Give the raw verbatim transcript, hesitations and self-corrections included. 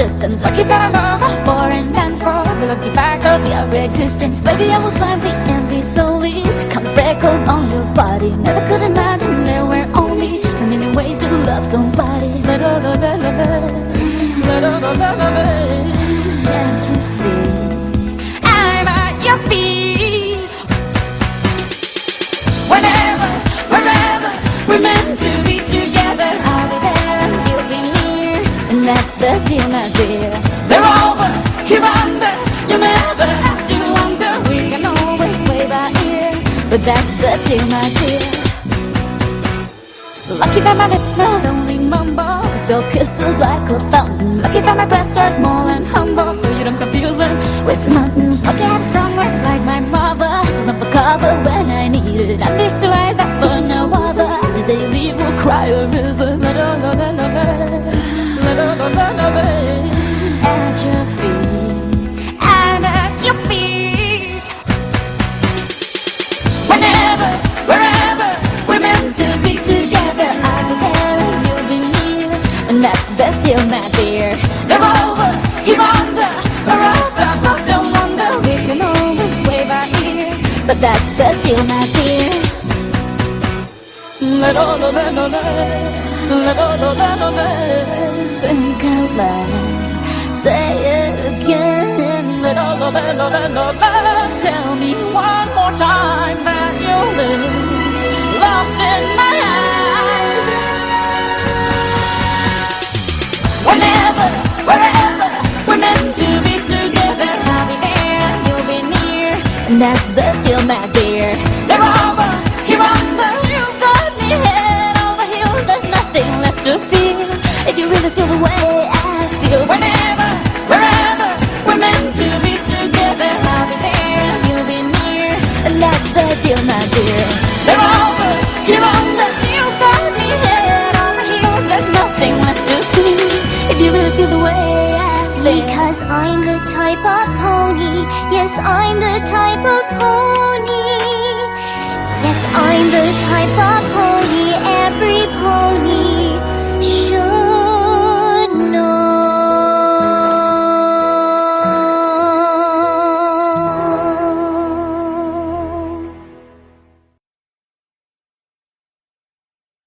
distance. Lucky that I love a foreign land for the lucky fact of your existence. Baby, I will climb the empty solely to count the freckles on your body. Never could imagine there were only so many ways to love somebody. Little, little, little, little, little, little. Can't you see I'm at your feet? Whenever, wherever we're meant to be together, I'll be there and you'll be near, and that's the deal, my dear. They're over, here under, you never have to wonder. We can always play by ear, but that's the deal, my dear. Lucky that my lips not only mumble, they spill kisses like a fountain. Lucky that my breasts are small and humble, so you don't confuse them with mountains. Lucky I have strong words like my mother, run for cover when I need it. And these two eyes that for no other, the day you leave will cry a river. Little, little, little, little, little, little, at your feet, and at your feet. Whenever, wherever we're meant to be together, I'll be there and you'll be near, and that's the deal, my dear. They're over, here under, or up above, don't wonder. We can always play by ear, but that's the deal, my dear. Little, little, little, little, little, little, think out loud, say it again. Little, little, little, little, tell me one more time that you'll live lost in my eyes. Whenever, wherever we're meant to be together, I'll be there and you'll be near, and that's the deal, my dear. They're over, here under, you've got me head over heels. There's nothing left to feel if you really feel the way I feel. Whenever, wherever we're meant to be together, I'll be there and you'll be near, and that's the deal, my dear. They're over, here under, you've got me head over heels. There's nothing left to feel if you really feel the way I feel. Because I'm the type of pony. Yes, I'm the type of pony. Yes, I'm the type of pony every pony